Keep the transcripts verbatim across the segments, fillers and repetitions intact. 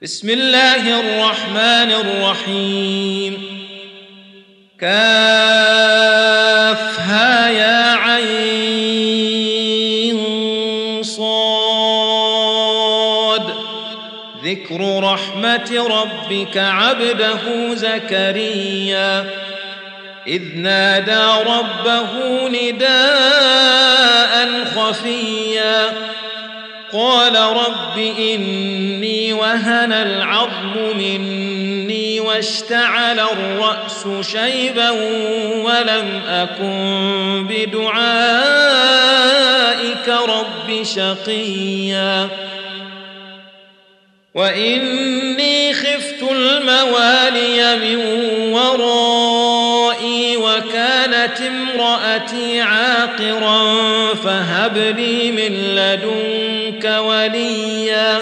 بسم الله الرحمن الرحيم. كافها يا عين صاد. ذكر رحمة ربك عبده زكريا إذ نادى ربه نداء خفيا قال رب إني وهن العظم مني واشتعل الرأس شيبا ولم أكن بدعائك رب شقيا وإني خفت الموالي من ورائي وكانت امرأتي عاقرا فهب لي من لدنك وليا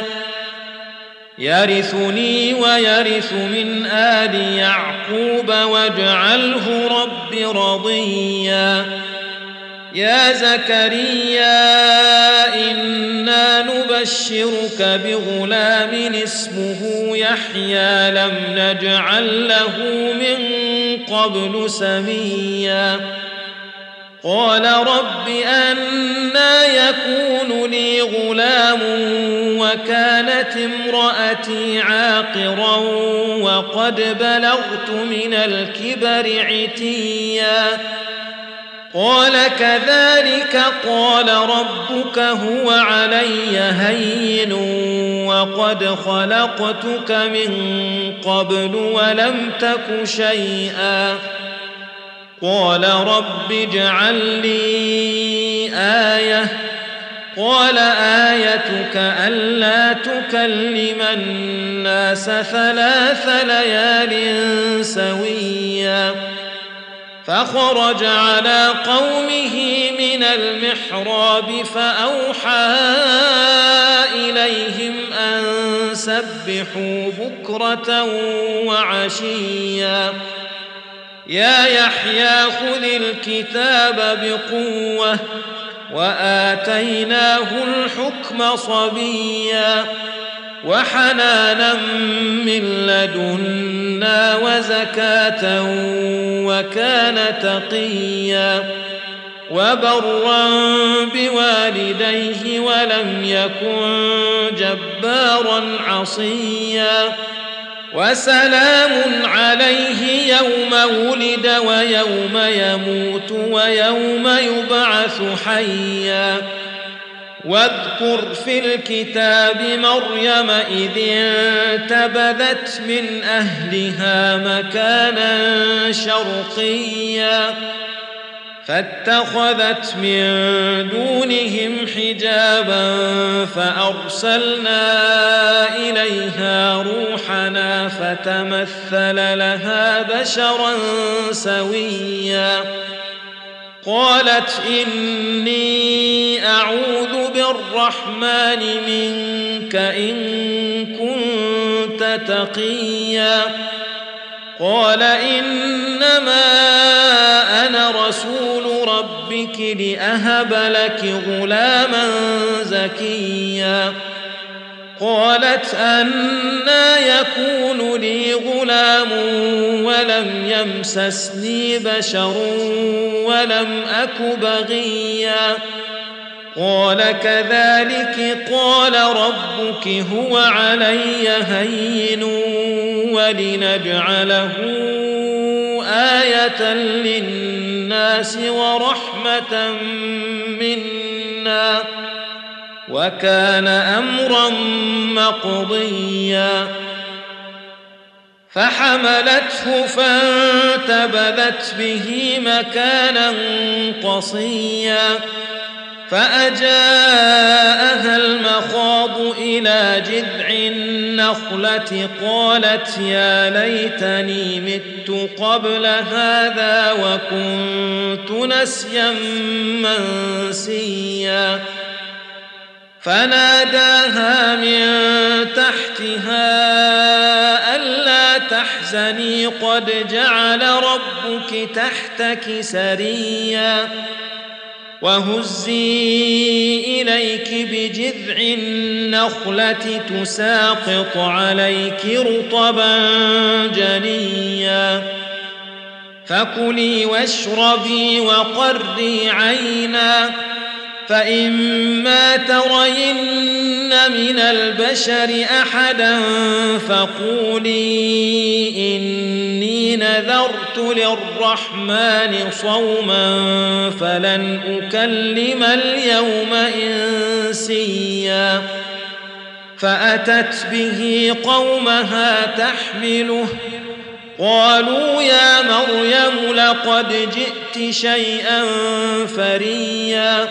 يرثني ويرث من آل يعقوب واجعله رب رضيا. يا زكريا إنا نبشرك بغلام اسمه يحيى لم نجعل له من قبل سميا قال رب أنى يكون لي غلام وكانت امرأتي عاقرا وقد بلغت من الكبر عتيا قال كذلك قال ربك هو علي هين وقد خلقتك من قبل ولم تك شيئا قال رب اجعل لي آية قال آيتك ألا تكلم الناس ثلاث ليال سويا فخرج على قومه من المحراب فأوحى إليهم أن سبحوا بكرة وعشيا يا يحيى خذ الكتاب بقوة وآتيناه الحكم صبيا وحنانا من لدنا وزكاة وكان تقيا وبرا بوالديه ولم يكن جبارا عصيا وسلام عليه يوم ولد ويوم يموت ويوم يبعث حيا واذكر في الكتاب مريم إذ انتبذت من أهلها مكانا شرقيا فاتخذت من دونهم حجابا فأرسلنا إليها روحنا فتمثل لها بشرا سويا قالت إني أعوذ بالرحمن منك إن كنت تقيا قال إنما أنا رسول ربك لأهب لك غلاما زكيا قالت أنى يكون لي غلام ولم يمسسني بشر ولم أك بغيا قال كذلك قال ربك هو علي هين ولنجعله آية للناس ورحمة منا وكان أمرا مقضيا فحملته فانتبذت به مكانا قصيا فأجاءها المخاض إلى جذع النخلة قالت يا ليتني مت قبل هذا وكنت نسيا منسيا فناداها من تحتها ألا تحزني قد جعل ربك تحتك سريا وهزي إليك بجذع النخلة تساقط عليك رطبا جنيا فكلي واشربي وقري عينا فإما ترين من البشر أحدا فقولي إني نذرت للرحمن صوما فلن أكلم اليوم إنسيا فأتت به قومها تحمله قالوا يا مريم لقد جئت شيئا فريا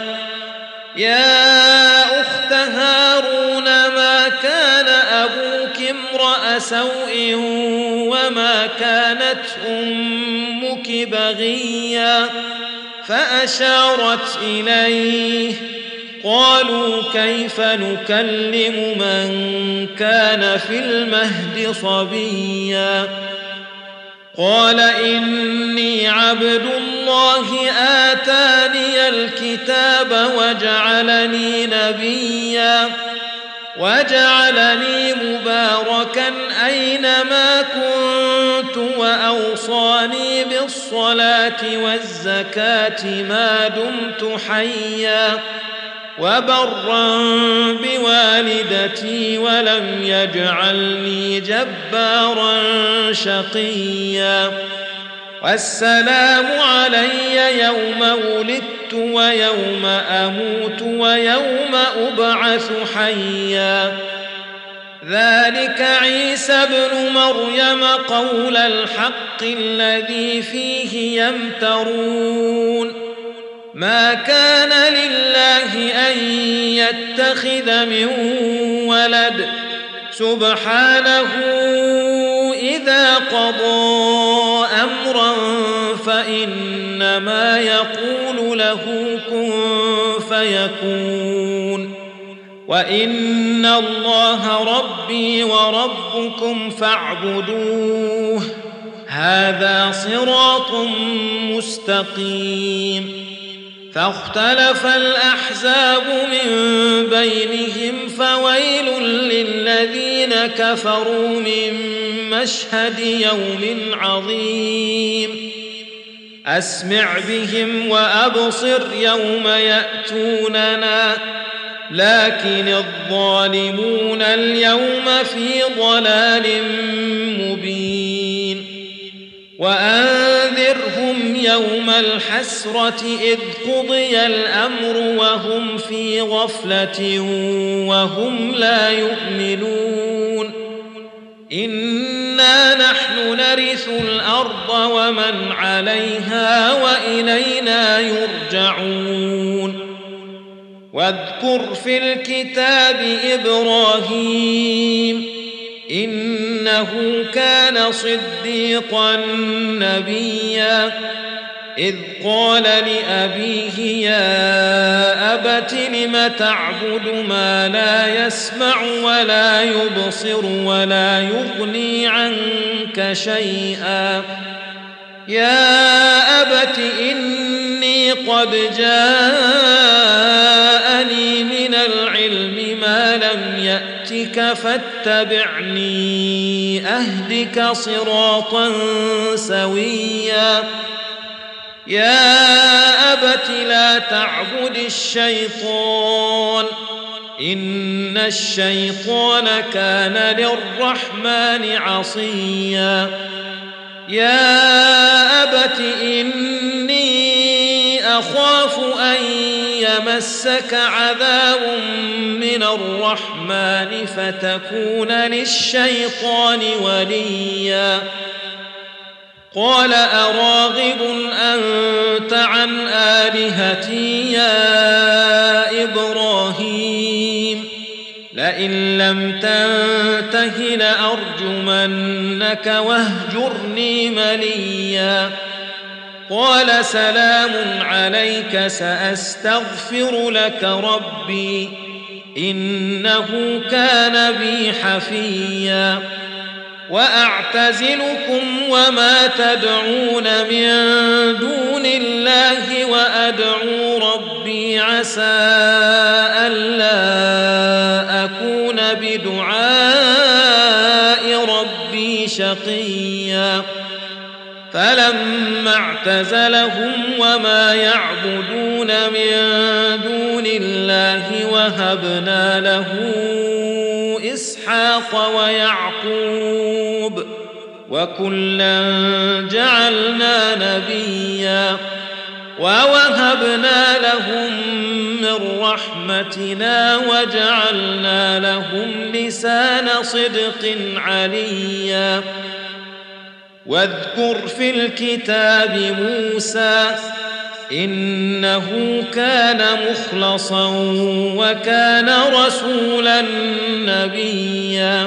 يا أخت هارون ما كان أبوك امرأ سوء وما كانت أمك بغيا فأشارت إليه قالوا كيف نكلم من كان في المهد صبيا قال إني عبد الله آتاني الكتاب وجعلني نبيا وجعلني مباركا أينما كنت وأوصاني بالصلاة والزكاة ما دمت حيا وبرا بوالدتي ولم يجعلني جبارا شقيا والسلام علي يوم ولدت ويوم أموت ويوم أبعث حيا ذلك عيسى ابن مريم قول الحق الذي فيه يمترون ما كان لله أن يتخذ من ولد سبحانه إذا قضى أمرا فإنما يقول له كن فيكون وإن الله ربي وربكم فاعبدوه هذا صراط مستقيم فاختلف الأحزاب من بينهم فويل للذين كفروا من مشهد يوم عظيم أسمع بهم وأبصر يوم يأتوننا لكن الظالمون اليوم في ضلال مبين وأنذرهم يوم الحسرة إذ قضي الأمر وهم في غفلة وهم لا يؤمنون إنا نحن نرث الأرض ومن عليها وإلينا يرجعون واذكر في الكتاب إبراهيم إنه كان صديقا نبيا إذ قال لأبيه يا أبت لم تعبد ما لا يسمع ولا يبصر ولا يغني عنك شيئا يا أبت إني قد جاءني من العلم ما لم يأتك فاتبعني أهدك صراطا سويا يا أبت لا تعبد الشيطان إن الشيطان كان للرحمن عصيا يا أبت إني أخاف أن يمسك عذاب من الرحمن فتكون للشيطان وليا قال أراغب أنت عن آلهتي يا إبراهيم لئن لم تنته لأرجمنك واهجرني مليا قال سلام عليك سأستغفر لك ربي إنه كان بي حفيا وأعتزلكم وما تدعون من دون الله وأدعو ربي عسى ألا أكون بدعاء ربي شقيا فلما اعتزلهم وما يعبدون من دون الله وهبنا له إسحاق ويعقوب وكلا جعلنا نبيا ووهبنا لهم من رحمتنا وجعلنا لهم لسان صدق عليا واذكر في الكتاب موسى إنه كان مخلصا وكان رسولا نبيا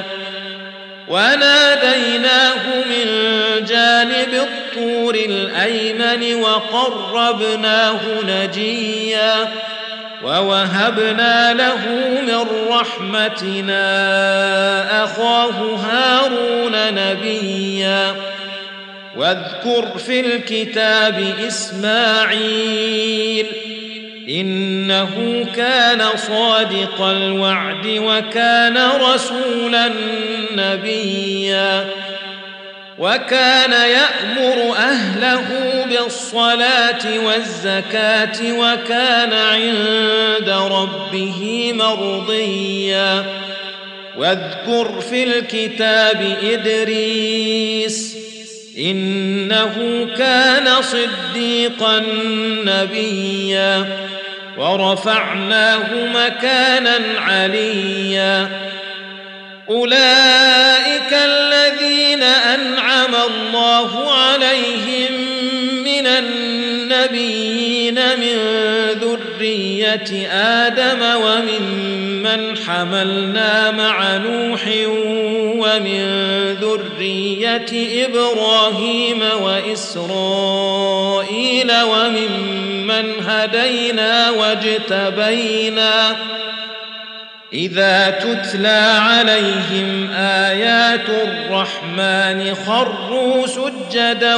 وناديناه من جانب الطور الأيمن وقربناه نجيا ووهبنا له من رحمتنا أخاه هارون نبيا واذكر في الكتاب إسماعيل إنه كان صادق الوعد وكان رسولا نبيا وكان يأمر أهله بالصلاة والزكاة وكان عند ربه مرضيا واذكر في الكتاب إدريس إنه كان صديقا نبيا ورفعناه مكانا عليا أولئك الذين أنعم الله عليهم من النبيين من ذرية آدم وممن حملنا مع نوح ومن ذرية إبراهيم وإسرائيل وممن هدينا واجتبينا إذا تتلى عليهم آيات الرحمن خروا سجدا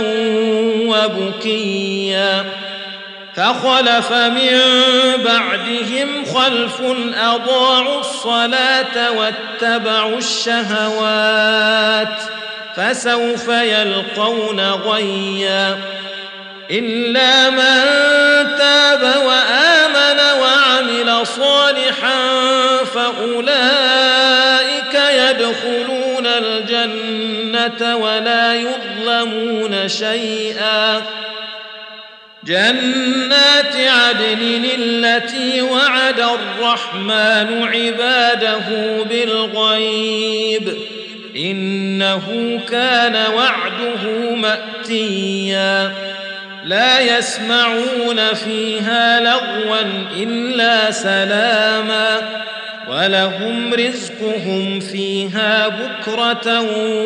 وبكيا فخلف من بعدهم خلف أضاعوا الصلاة واتبعوا الشهوات فسوف يلقون غيا إلا من تاب وآمن وعمل صالحا فأولئك يدخلون الجنة ولا يظلمون شيئا جنات عدن التي وعد الرحمن عباده بالغيب إنه كان وعده مأتيا لا يسمعون فيها لغوا إلا سلاما ولهم رزقهم فيها بكرة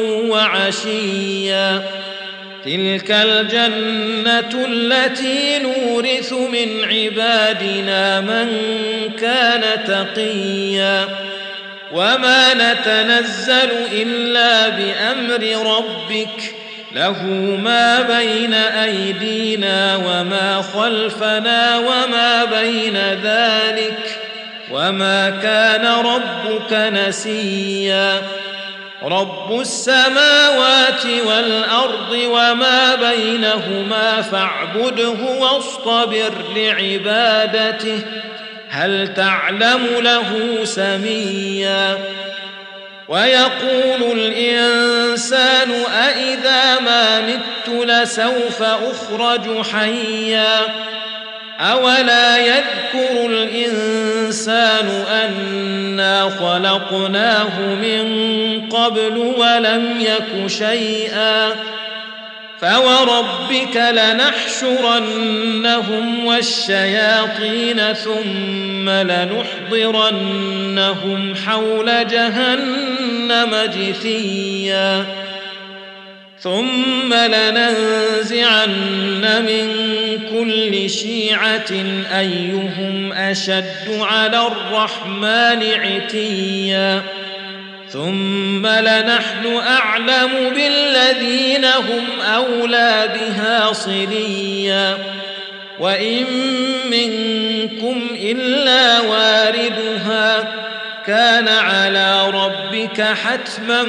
وعشيا تلك الجنة التي نورث من عبادنا من كان تقيا وما نتنزل إلا بأمر ربك له ما بين أيدينا وما خلفنا وما بين ذلك وما كان ربك نسيا رب السماوات والأرض وما بينهما فاعبده واصطبر لعبادته هل تعلم له سميا ويقول الإنسان أإذا ما مت لسوف أخرج حيا أولا يذكر الإنسان أنا خلقناه من قبل ولم يك شيئا فوربك لنحشرنهم والشياطين ثم لنحضرنهم حول جهنم جثيا ثم لننزعن من كل شيعة أيهم أشد على الرحمن عتيا ثم لنحن أعلم بالذين هم أولى بها صليا وإن منكم إلا واردها كان على ربك حتما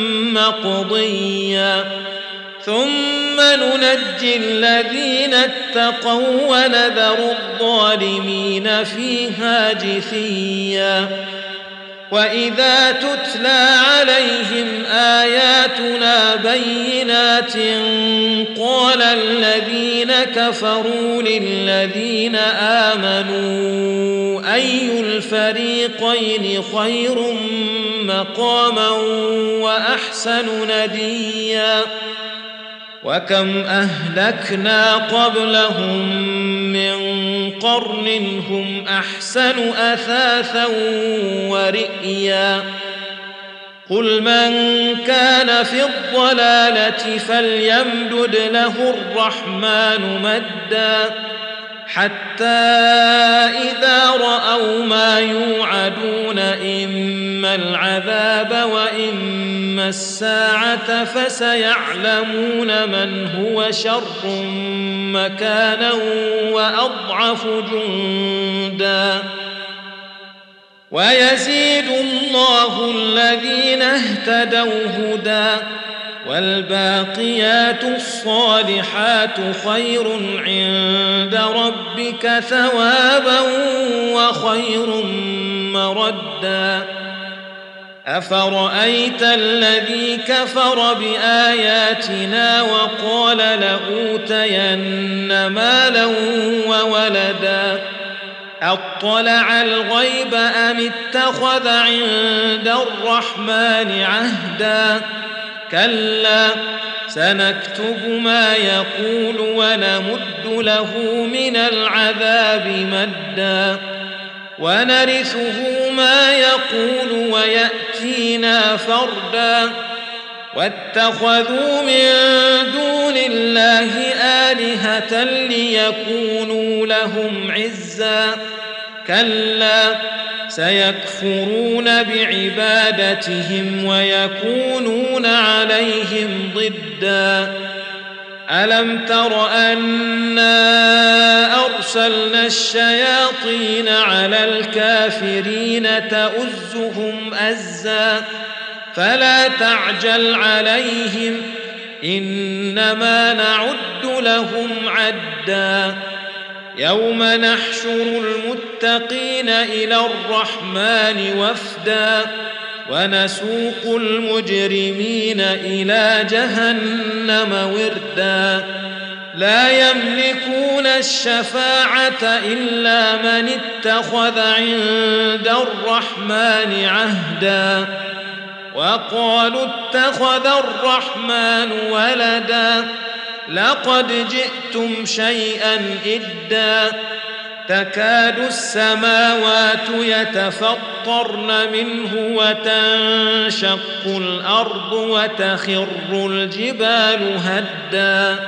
مقضيا ثم ننجي الذين اتقوا ونذر الظالمين فيها جثيا وإذا تتلى عليهم آياتنا بينات قال الذين كفروا للذين آمنوا أي الفريقين خير مقاما وأحسن نديا وكم أهلكنا قبلهم من قرن هم أحسن أثاثا ورئيا قل من كان في الضلالة فليمدد له الرحمن مدا حتى إذا رأوا ما يوعدون إما العذاب وإما الساعة فسيعلمون من هو شر مكانا وأضعف جندا ويزيد الله الذين اهتدوا هدى والباقيات الصالحات خير عند ربك ثوابا وخير مردا أفرأيت الذي كفر بآياتنا وقال لأوتين مالا وولدا أطلع الغيب أم اتخذ عند الرحمن عهدا كلا سنكتب ما يقول ونمد له من العذاب مدا ونرثه ما يقول ويأتينا فردا واتخذوا من دون الله آلهة ليكونوا لهم عزا كلا سيكفرون بعبادتهم ويكونون عليهم ضدا ألم تر أنا أرسلنا الشياطين على الكافرين تؤزهم أزا فلا تعجل عليهم إنما نعد لهم عدا يوم نحشر المتقين إلى الرحمن وفدا ونسوق المجرمين إلى جهنم وردا لا يملكون الشفاعة إلا من اتخذ عند الرحمن عهدا وقالوا اتخذ الرحمن ولدا لقد جئتم شيئا إدا تكاد السماوات يتفطرن منه وتنشق الأرض وتخر الجبال هدا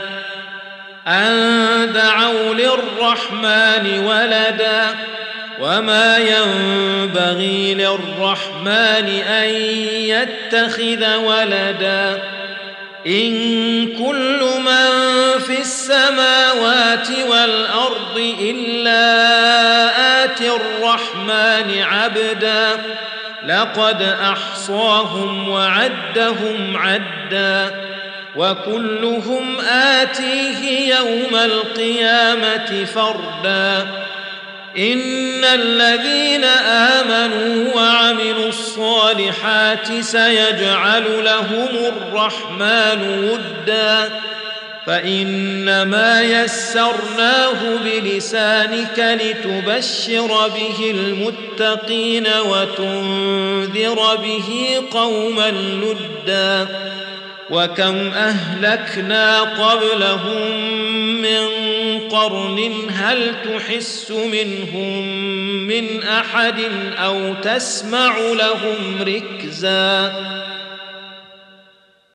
أن دعوا للرحمن ولدا وما ينبغي للرحمن أن يتخذ ولدا إن كل من في السماوات والأرض إلا آتي الرحمن عبدا لقد أحصاهم وعدهم عدا وكلهم آتيه يوم القيامة فردا إن الذين آمنوا وعملوا الصالحات سيجعل لهم الرحمن ودا فإنما يسرناه بلسانك لتبشر به المتقين وتنذر به قوما لدا وكم أهلكنا قبلهم من قرن هل تحس منهم من أحد أو تسمع لهم ركزا